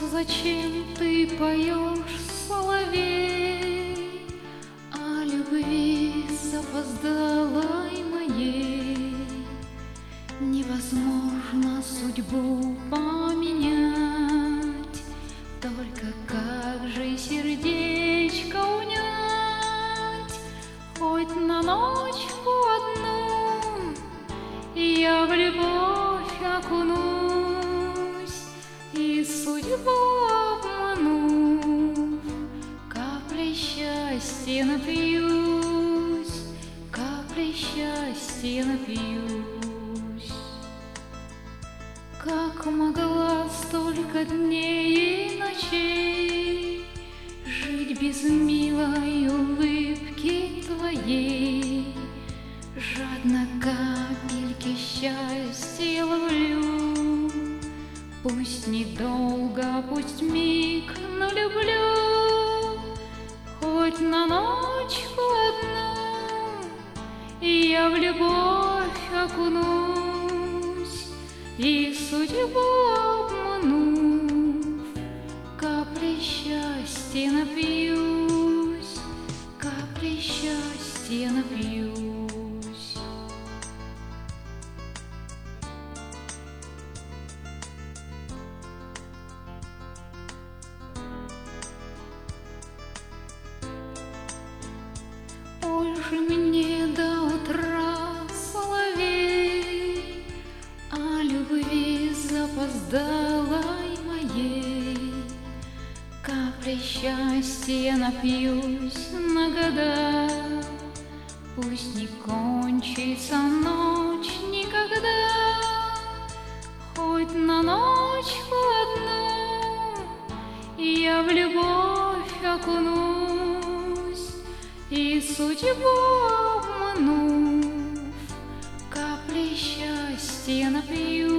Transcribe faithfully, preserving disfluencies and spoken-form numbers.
Зачем ты поешь, соловей, о любви запоздалой моей? Невозможно судьбу поменять, только как же сердечко унять? Хоть на ночку одну я в любовь окунусь, и судьбу обманув, каплей счастья напьюсь, каплей счастья напьюсь. Как могла столько дней и ночей жить без милой улыбки твоей? Жадно капельки счастья ловлю, пусть недолго, пусть миг, но люблю. Хоть на ночку одну я в любовь окунусь, и судьбу обманув, каплей счастья напьюсь, каплей счастья напьюсь. Ой же мне до утра, соловей, о любви запоздалой моей. Каплей счастья напьюсь на года, пусть не кончится ночь никогда. Хоть на ночку одну я в любовь окунусь, и судьбу обманув, каплей счастья напью.